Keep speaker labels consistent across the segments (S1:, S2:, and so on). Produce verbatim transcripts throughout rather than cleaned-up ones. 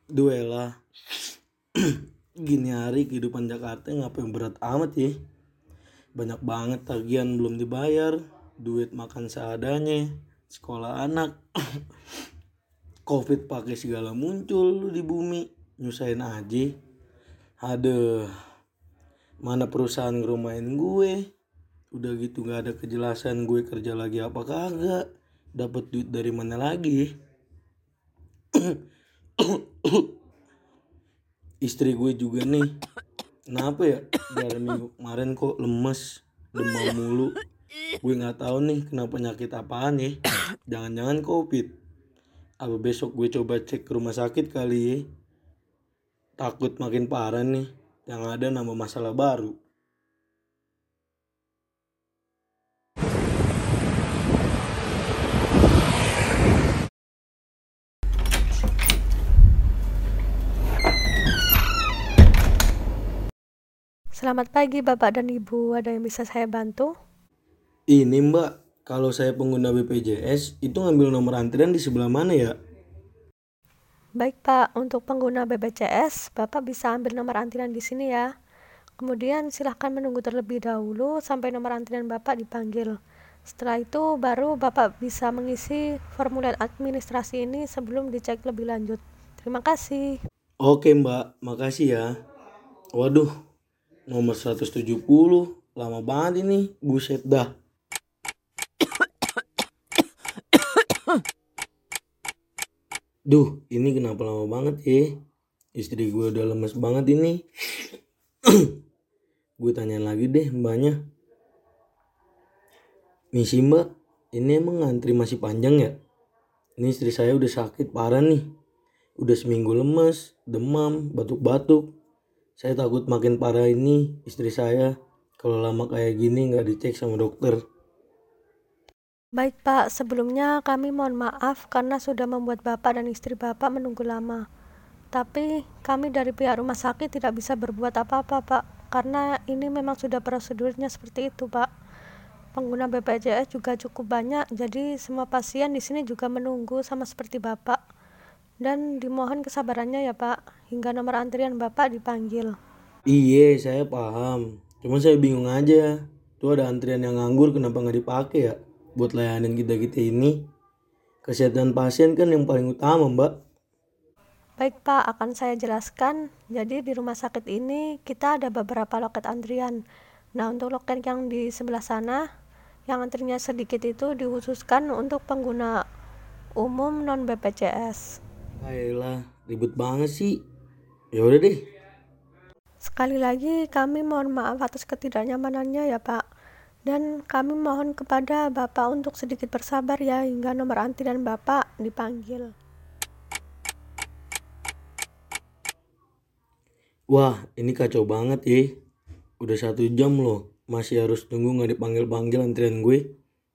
S1: Duela. Gini hari kehidupan Jakarta ngapain berat amat ya. Banyak banget tagihan belum dibayar, duit makan seadanya, sekolah anak, covid pakai segala muncul di bumi, nyusahin aja. Aduh, mana perusahaan ngerumahin gue. Udah gitu gak ada kejelasan gue kerja lagi apa kagak, dapat duit dari mana lagi. Istri gue juga nih, kenapa ya dari minggu kemarin kok lemes, demam mulu. Gue nggak tahu nih kenapa penyakit apaan ya. Jangan-jangan covid. Apa besok gue coba cek ke rumah sakit kali ya. Takut makin parah nih, yang ada nambah masalah baru.
S2: Selamat pagi Bapak dan Ibu, ada yang bisa saya bantu?
S1: Ini Mbak, kalau saya pengguna B P J S itu ngambil nomor antrian di sebelah mana ya?
S2: Baik Pak, untuk pengguna B P J S, Bapak bisa ambil nomor antrian di sini ya. Kemudian silahkan menunggu terlebih dahulu sampai nomor antrian Bapak dipanggil. Setelah itu baru Bapak bisa mengisi formulir administrasi ini sebelum dicek lebih lanjut. Terima kasih.
S1: Oke Mbak, makasih ya. Waduh, nomor seratus tujuh puluh, lama banget ini, buset dah. Duh, ini kenapa lama banget ya? Istri gue udah lemes banget ini. Gue tanya lagi deh mbaknya. Misi mbak, ini emang ngantri masih panjang ya? Ini istri saya udah sakit parah nih. Udah seminggu lemes, demam, batuk-batuk. Saya takut makin parah ini istri saya. Kalau lama kayak gini gak dicek sama dokter.
S2: Baik Pak, sebelumnya kami mohon maaf karena sudah membuat Bapak dan istri Bapak menunggu lama. Tapi kami dari pihak rumah sakit tidak bisa berbuat apa-apa Pak, karena ini memang sudah prosedurnya seperti itu Pak. Pengguna B P J S juga cukup banyak, jadi semua pasien di sini juga menunggu sama seperti Bapak. Dan dimohon kesabarannya ya Pak, hingga nomor antrian Bapak dipanggil.
S1: Iya saya paham. Cuma saya bingung aja. Tuh ada antrian yang nganggur kenapa gak dipakai ya? Buat layanin kita-kita ini. Kesehatan pasien kan yang paling utama mbak.
S2: Baik Pak, akan saya jelaskan. Jadi di rumah sakit ini kita ada beberapa loket antrian. Nah untuk loket yang di sebelah sana, yang antrinya sedikit itu dikhususkan untuk pengguna umum non B P J S.
S1: Ayolah, ribet banget sih. Ya udah deh.
S2: Sekali lagi kami mohon maaf atas ketidaknyamanannya ya Pak. Dan kami mohon kepada Bapak untuk sedikit bersabar ya hingga nomor antrian Bapak dipanggil.
S1: Wah, ini kacau banget ya. Udah satu jam loh, masih harus tunggu gak dipanggil-panggil antrian gue.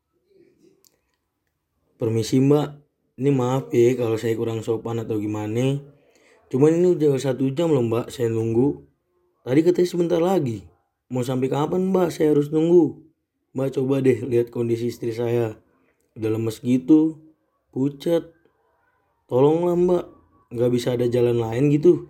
S1: Permisi mbak, ini maaf ya kalau saya kurang sopan atau gimana. Cuman ini udah satu jam loh mbak, saya nunggu. Tadi katanya sebentar lagi. Mau sampai kapan mbak saya harus nunggu? Mbak coba deh lihat kondisi istri saya. Udah lemes gitu, pucat. Tolonglah mbak, gak bisa ada jalan lain gitu.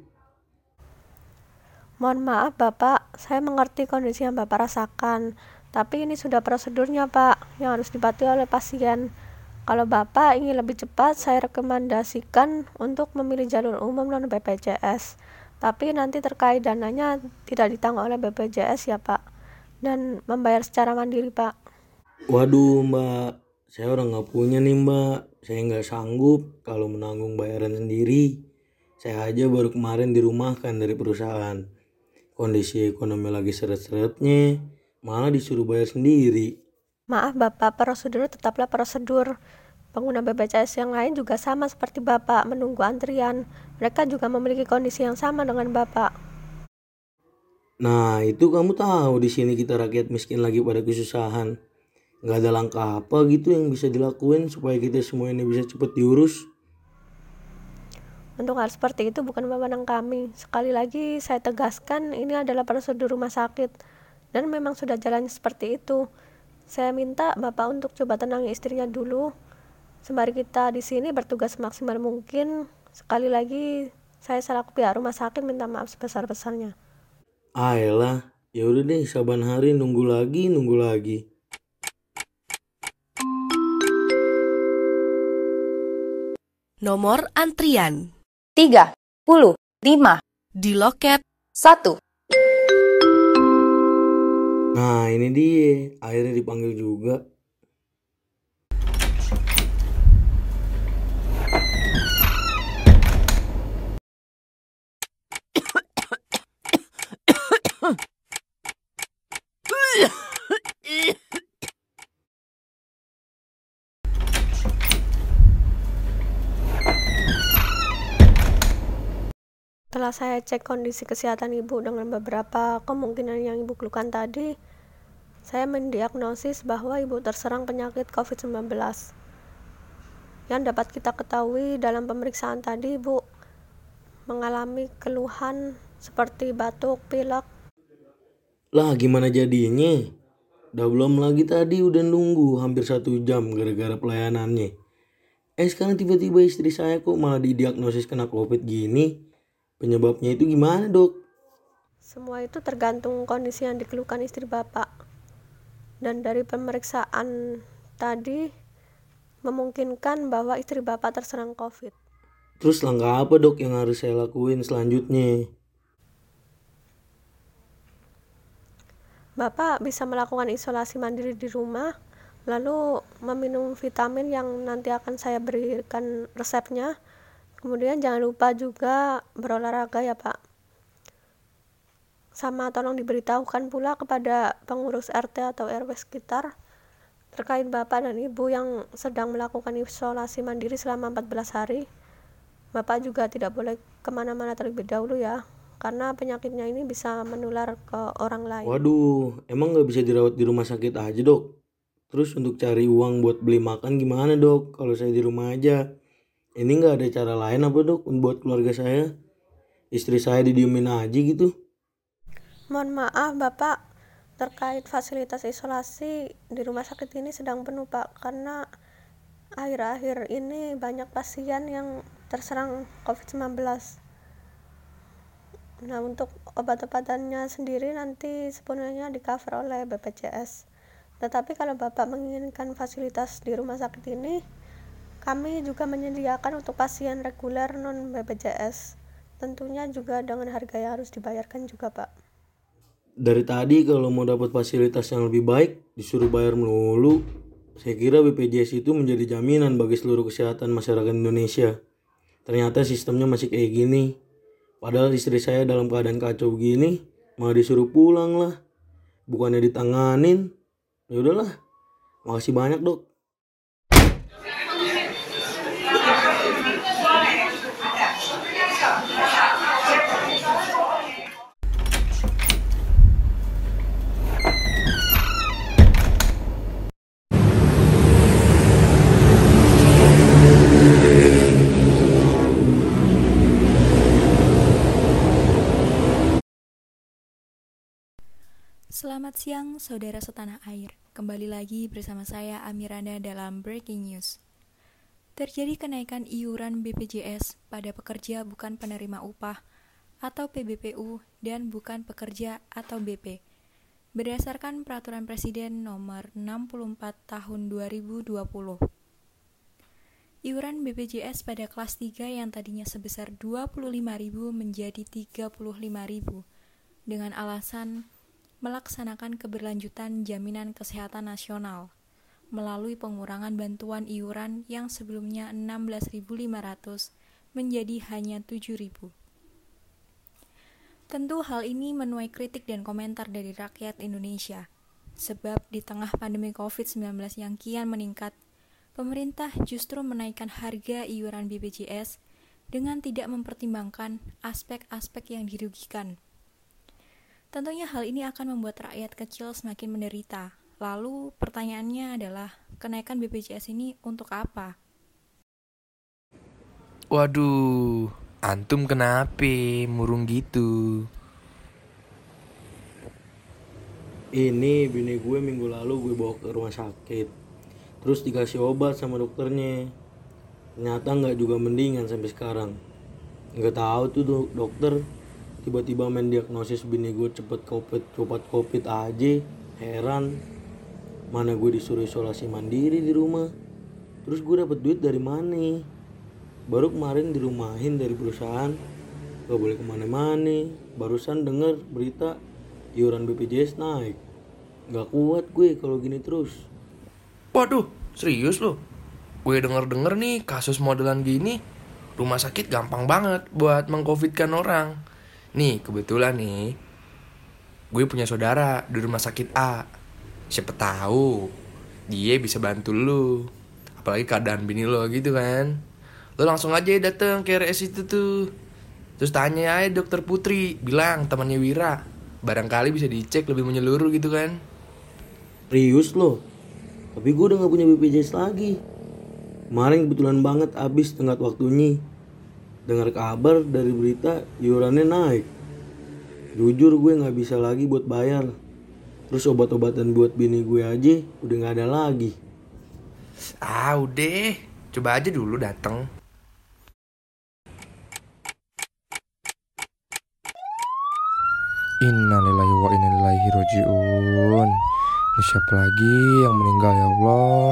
S2: Mohon maaf Bapak, saya mengerti kondisi yang Bapak rasakan, tapi ini sudah prosedurnya Pak, yang harus dipatuhi oleh pasien. Kalau Bapak ingin lebih cepat, saya rekomendasikan untuk memilih jalur umum non B P J S. Tapi nanti terkait dananya tidak ditanggung oleh B P J S ya Pak, dan membayar secara mandiri Pak.
S1: Waduh mbak, saya orang gak punya nih mbak. Saya gak sanggup kalau menanggung bayaran sendiri. Saya aja baru kemarin dirumahkan dari perusahaan. Kondisi ekonomi lagi seret-seretnya, malah disuruh bayar sendiri.
S2: Maaf Bapak, prosedur tetaplah prosedur. Pengguna B P J S yang lain juga sama seperti Bapak, menunggu antrian. Mereka juga memiliki kondisi yang sama dengan Bapak.
S1: Nah itu kamu tahu di sini kita rakyat miskin lagi pada kesusahan. Gak ada langkah apa gitu yang bisa dilakuin supaya kita semua ini bisa cepet diurus.
S2: Untuk hal seperti itu bukan wewenang kami. Sekali lagi saya tegaskan ini adalah prosedur rumah sakit dan memang sudah jalannya seperti itu. Saya minta Bapak untuk coba tenangi istrinya dulu. Sembari kita di sini bertugas semaksimal mungkin. Sekali lagi Saya selaku pihak rumah sakit minta maaf sebesar-besarnya.
S1: Ayolah, ya udah deh, saban hari nunggu lagi, nunggu lagi.
S3: Nomor antrian
S4: tiga puluh lima
S3: di loket
S4: satu.
S1: Nah ini dia, akhirnya dipanggil juga.
S2: Setelah saya cek kondisi kesehatan ibu dengan beberapa kemungkinan yang ibu keluhkan tadi, saya mendiagnosis bahwa ibu terserang penyakit covid sembilan belas. Yang dapat kita ketahui dalam pemeriksaan tadi, ibu mengalami keluhan seperti batuk, pilek.
S1: Lah gimana jadinya? Udah belum lagi tadi udah nunggu hampir satu jam gara-gara pelayanannya. Eh sekarang tiba-tiba istri saya kok malah didiagnosis kena covid gini. Penyebabnya itu gimana dok?
S2: Semua itu tergantung kondisi yang dikeluhkan istri bapak. Dan dari pemeriksaan tadi memungkinkan bahwa istri bapak terserang covid.
S1: Terus langkah apa dok yang harus saya lakuin selanjutnya?
S2: Bapak bisa melakukan isolasi mandiri di rumah, lalu meminum vitamin yang nanti akan saya berikan resepnya. Kemudian jangan lupa juga berolahraga ya Pak. Sama tolong diberitahukan pula kepada pengurus R T atau R W sekitar terkait Bapak dan Ibu yang sedang melakukan isolasi mandiri selama empat belas hari. Bapak juga tidak boleh kemana-mana terlebih dahulu ya, karena penyakitnya ini bisa menular ke orang lain.
S1: Waduh, emang gak bisa dirawat di rumah sakit aja dok? Terus untuk cari uang buat beli makan gimana dok? Kalau saya di rumah aja. Ini gak ada cara lain apa dok buat keluarga saya? Istri saya didiemin aja gitu.
S2: Mohon maaf Bapak, terkait fasilitas isolasi di rumah sakit ini sedang penuh Pak, karena akhir-akhir ini banyak pasien yang terserang covid sembilan belas. Nah untuk obat-obatannya sendiri nanti sepenuhnya di cover oleh B P J S. Tetapi kalau Bapak menginginkan fasilitas di rumah sakit ini, kami juga menyediakan untuk pasien reguler non B P J S. Tentunya juga dengan harga yang harus dibayarkan juga Pak.
S1: Dari tadi kalau mau dapat fasilitas yang lebih baik disuruh bayar melulu. Saya kira B P J S itu menjadi jaminan bagi seluruh kesehatan masyarakat Indonesia. Ternyata sistemnya masih kayak gini. Padahal istri saya dalam keadaan kacau gini malah disuruh pulang lah. Bukannya ditanganin. Ya udahlah. Makasih banyak dok.
S5: Selamat siang saudara setanah air, kembali lagi bersama saya Amiranda dalam Breaking News. Terjadi kenaikan iuran B P J S pada pekerja bukan penerima upah atau P B P U dan bukan pekerja atau B P. Berdasarkan Peraturan Presiden Nomor enam puluh empat Tahun dua ribu dua puluh. Iuran B P J S pada kelas tiga yang tadinya sebesar dua puluh lima ribu menjadi tiga puluh lima ribu dengan alasan melaksanakan keberlanjutan jaminan kesehatan nasional melalui pengurangan bantuan iuran yang sebelumnya enam belas ribu lima ratus menjadi hanya tujuh ribu. Tentu hal ini menuai kritik dan komentar dari rakyat Indonesia, sebab di tengah pandemi covid sembilan belas yang kian meningkat, pemerintah justru menaikkan harga iuran B P J S dengan tidak mempertimbangkan aspek-aspek yang dirugikan. Tentunya hal ini akan membuat rakyat kecil semakin menderita. Lalu pertanyaannya adalah, kenaikan B P J S ini untuk apa?
S6: Waduh, antum kenapa murung gitu?
S1: Ini bini gue minggu lalu gue bawa ke rumah sakit. Terus dikasih obat sama dokternya. Ternyata gak juga mendingan sampai sekarang. Nggak tahu tuh do- dokter tiba-tiba main diagnosis bini gue cepet covid, cepat covid aja. Heran, mana gue disuruh isolasi mandiri di rumah. Terus gue dapet duit dari mana? Baru kemarin dirumahin dari perusahaan, gak boleh kemana-mana. Barusan denger berita iuran B P J S naik. Gak kuat gue kalau gini terus.
S6: Waduh, serius lo? Gue denger-denger nih kasus modelan gini, rumah sakit gampang banget buat mengcovidkan orang. Nih, kebetulan nih, gue punya saudara di rumah sakit A. Siapa tahu dia bisa bantu lu. Apalagi keadaan bini lo gitu kan. Lo langsung aja dateng ke R S itu tuh. Terus tanya aja dokter Putri, bilang temannya Wira. Barangkali bisa dicek lebih menyeluruh gitu kan.
S1: Serius loh? Tapi gue udah gak punya B P J S lagi. Kemarin kebetulan banget abis tenggat waktunya. Dengar kabar dari berita iurannya naik. Jujur gue gak bisa lagi buat bayar. Terus obat-obatan buat bini gue aja udah gak ada lagi.
S6: Ah udah, coba aja dulu dateng. Innalillahi wa inna ilaihi rajiun. Ini siapa lagi yang meninggal ya Allah?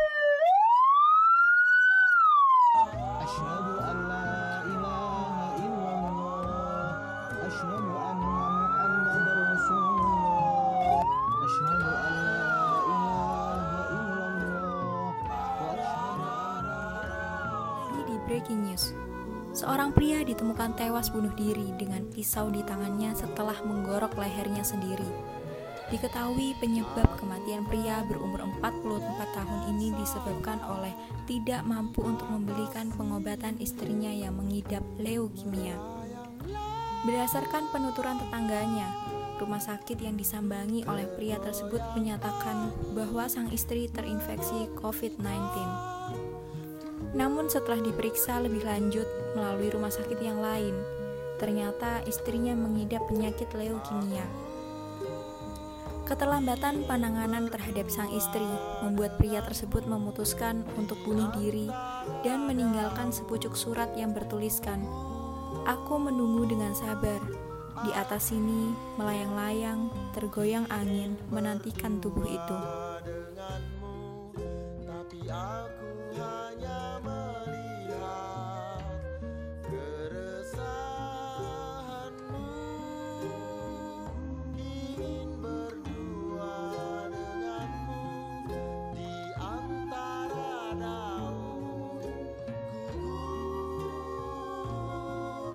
S7: أشهد أن لا إله إلا الله أشهد أن محمد رسول الله أشهد أن لا إله إلا الله وأشهد أن
S5: Lagi di breaking news, seorang pria ditemukan tewas bunuh diri dengan pisau di tangannya setelah menggorok lehernya sendiri. Diketahui penyebab kematian pria berumur empat puluh empat tahun ini disebabkan oleh tidak mampu untuk membelikan pengobatan istrinya yang mengidap leukemia. Berdasarkan penuturan tetangganya, rumah sakit yang disambangi oleh pria tersebut menyatakan bahwa sang istri terinfeksi covid sembilan belas. Namun setelah diperiksa lebih lanjut melalui rumah sakit yang lain, ternyata istrinya mengidap penyakit leukemia. Keterlambatan penanganan terhadap sang istri membuat pria tersebut memutuskan untuk bunuh diri dan meninggalkan sepucuk surat yang bertuliskan, "Aku menunggu dengan sabar. Di atas sini, melayang-layang, tergoyang angin, menantikan tubuh itu."